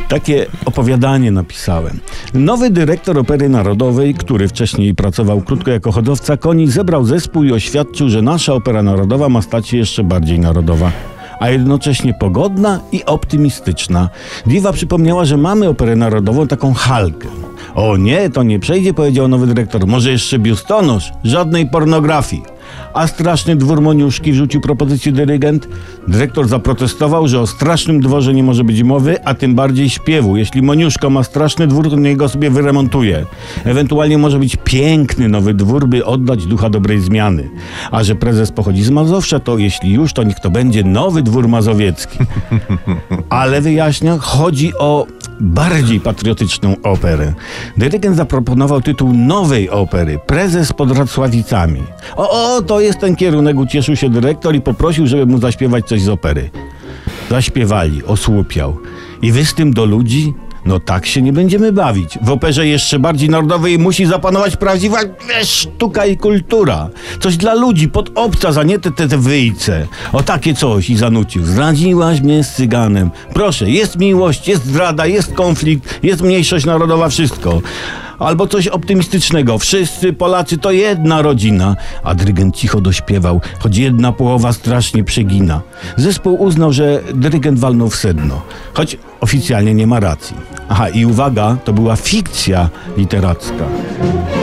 Takie opowiadanie napisałem. Nowy dyrektor Opery Narodowej, który wcześniej pracował krótko jako hodowca koni, zebrał zespół i oświadczył, że nasza Opera Narodowa ma stać się jeszcze bardziej narodowa, a jednocześnie pogodna i optymistyczna. Diwa przypomniała, że mamy Operę Narodową, taką Halkę. O nie, to nie przejdzie, powiedział nowy dyrektor. Może jeszcze biustonosz? Żadnej pornografii. A straszny dwór Moniuszki, wrzucił propozycję dyrygent. Dyrektor zaprotestował, że o strasznym dworze nie może być mowy, a tym bardziej śpiewu. Jeśli Moniuszka ma straszny dwór, to niech go sobie wyremontuje. Ewentualnie może być piękny nowy dwór, by oddać ducha dobrej zmiany. A że prezes pochodzi z Mazowsza, to jeśli już, to niech to będzie nowy dwór mazowiecki. Ale wyjaśnia, chodzi o bardziej patriotyczną operę. Dyrygent zaproponował tytuł nowej opery Prezes pod Racławicami. To jest ten kierunek, ucieszył się dyrektor i poprosił, żeby mu zaśpiewać coś z opery. Zaśpiewali, osłupiał. I wy z tym do ludzi? No tak się nie będziemy bawić. W operze jeszcze bardziej narodowej musi zapanować prawdziwa sztuka i kultura. Coś dla ludzi, pod obcas, a nie te wyjce. O takie coś i zanucił. Zdradziłaś mnie z cyganem. Proszę, jest miłość, jest zdrada, jest konflikt, jest mniejszość narodowa, wszystko. Albo coś optymistycznego. Wszyscy Polacy to jedna rodzina. A dyrygent cicho dośpiewał, choć jedna połowa strasznie przegina. Zespół uznał, że dyrygent walnął w sedno. Choć oficjalnie nie ma racji. Aha, i uwaga, to była fikcja literacka.